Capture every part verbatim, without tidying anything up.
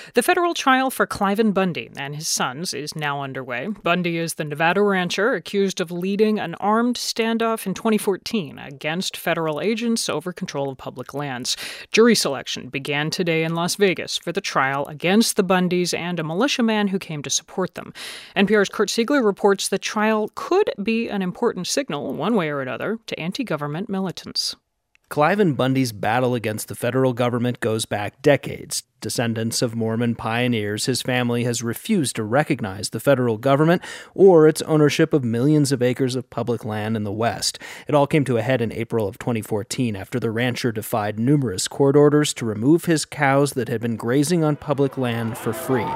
The federal trial for Cliven Bundy and his sons is now underway. Bundy is the Nevada rancher accused of leading an armed standoff in twenty fourteen against federal agents over control of public lands. Jury selection began today in Las Vegas for the trial against the Bundys and a militiaman who came to support them. N P R's Kurt Siegler reports the trial could be an important signal, one way or another, to anti-government militants. Cliven Bundy's battle against the federal government goes back decades. Descendants of Mormon pioneers, his family has refused to recognize the federal government or its ownership of millions of acres of public land in the West. It all came to a head in April of twenty fourteen after the rancher defied numerous court orders to remove his cows that had been grazing on public land for free.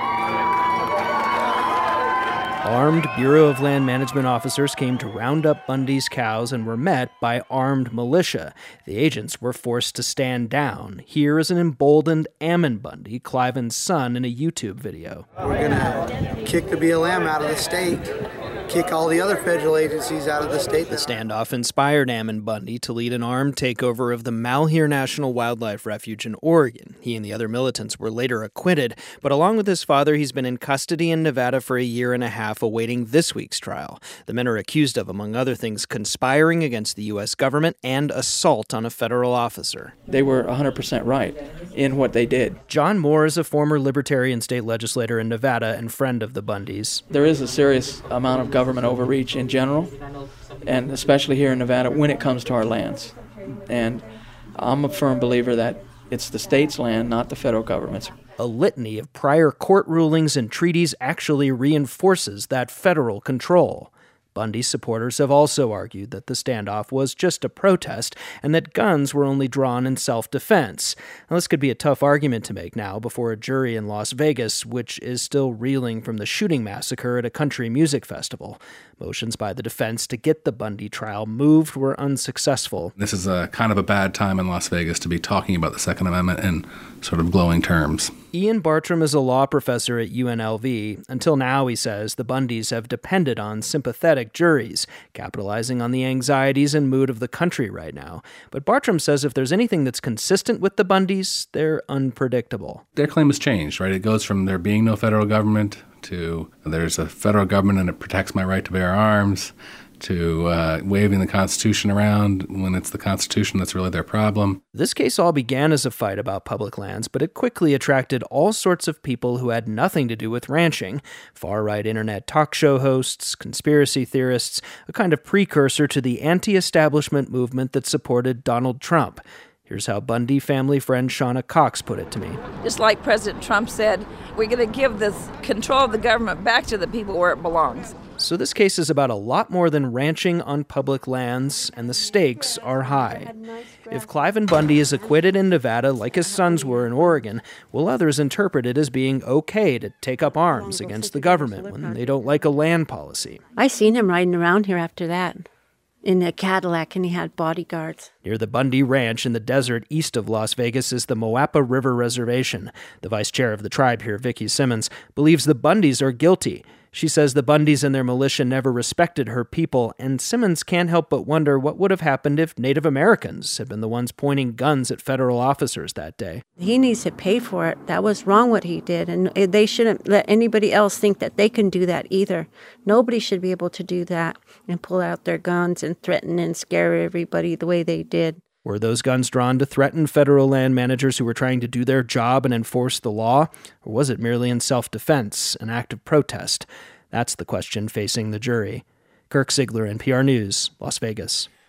Armed Bureau of Land Management officers came to round up Bundy's cows and were met by armed militia. The agents were forced to stand down. Here is an emboldened Ammon Bundy, Cliven's son, in a YouTube video. We're going to kick the B L M out of the state, kick all the other federal agencies out of the state. The standoff inspired Ammon Bundy to lead an armed takeover of the Malheur National Wildlife Refuge in Oregon. He and the other militants were later acquitted, but along with his father, he's been in custody in Nevada for a year and a half awaiting this week's trial. The men are accused of, among other things, conspiring against the U S government and assault on a federal officer. They were one hundred percent right in what they did. John Moore is a former Libertarian state legislator in Nevada and friend of the Bundys. There is a serious amount of government overreach in general, and especially here in Nevada when it comes to our lands. And I'm a firm believer that it's the state's land, not the federal government's. A litany of prior court rulings and treaties actually reinforces that federal control. Bundy supporters have also argued that the standoff was just a protest and that guns were only drawn in self-defense. Now, this could be a tough argument to make now before a jury in Las Vegas, which is still reeling from the shooting massacre at a country music festival. Motions by the defense to get the Bundy trial moved were unsuccessful. This is a kind of a bad time in Las Vegas to be talking about the Second Amendment in sort of glowing terms. Ian Bartram is a law professor at U N L V. Until now, he says, the Bundys have depended on sympathetic juries, capitalizing on the anxieties and mood of the country right now. But Bartram says if there's anything that's consistent with the Bundys, they're unpredictable. Their claim has changed, right? It goes from there being no federal government to there's a federal government and it protects my right to bear arms, to uh, waving the Constitution around when it's the Constitution that's really their problem. This case all began as a fight about public lands, but it quickly attracted all sorts of people who had nothing to do with ranching. Far-right internet talk show hosts, conspiracy theorists, a kind of precursor to the anti-establishment movement that supported Donald Trump. Here's how Bundy family friend Shauna Cox put it to me. Just like President Trump said, we're going to give this control of the government back to the people where it belongs. So this case is about a lot more than ranching on public lands, and the stakes are high. If Cliven Bundy is acquitted in Nevada like his sons were in Oregon, will others interpret it as being okay to take up arms against the government when they don't like a land policy? I seen him riding around here after that in a Cadillac, and he had bodyguards. Near the Bundy Ranch in the desert east of Las Vegas is the Moapa River Reservation. The vice chair of the tribe here, Vicki Simmons, believes the Bundys are guilty. She says the Bundys and their militia never respected her people, and Simmons can't help but wonder what would have happened if Native Americans had been the ones pointing guns at federal officers that day. He needs to pay for it. That was wrong what he did, and they shouldn't let anybody else think that they can do that either. Nobody should be able to do that and pull out their guns and threaten and scare everybody the way they did. Were those guns drawn to threaten federal land managers who were trying to do their job and enforce the law? Or was it merely in self-defense, an act of protest? That's the question facing the jury. Kirk Siegler, N P R News, Las Vegas.